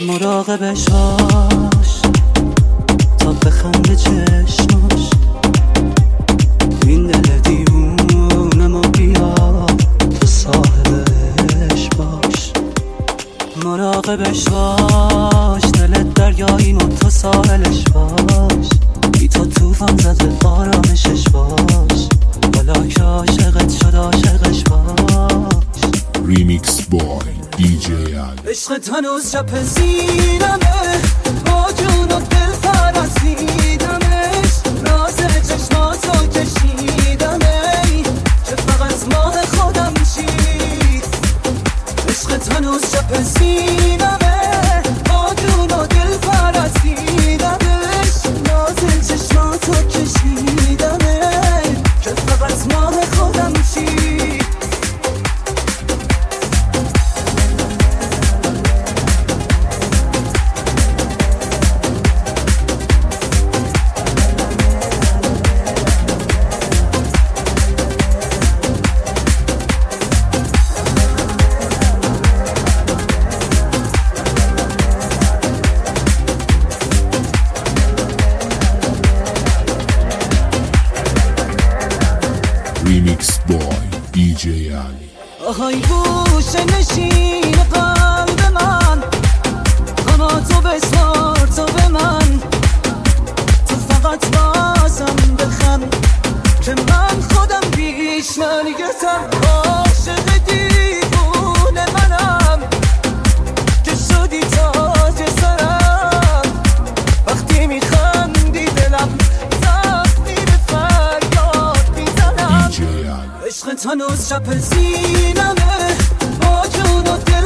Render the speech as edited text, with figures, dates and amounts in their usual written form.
مراقبش باش تا بخنده چشماش، این دل دیوونمو بیا تو صاحبش باش. مراقبش باش، دلت دریاییم و تو ساحلش باش، بی تو توفان زده آرامشش باش، حالا که عاشقت شد عاشقش باش. ریمیکس بای دی جی علی. عشقت هنوز چپ سینمه، با جون و دل فرسیدمش، راز چشماتو کشیدمه که فقط ماه خودم چی. عشقت هنوز چپ سینمه، با جون و دل فرسیدمش، راز چشماتو کشیدمه که فقط ماه خودم چی. ریمیکس بای دی جی علی. آهای گوشه نشین قلب من، قناتو بسپار تو به من، تو فقط بازم بخند که من خودم بیش نرگتم. عاشق دیوونه منم که شدی تاج سرم، وقتی میخندی دلم زخمی به فریاد میزنم. دی جی علی. عشقت هنوز چپ سینمه، با جون و دل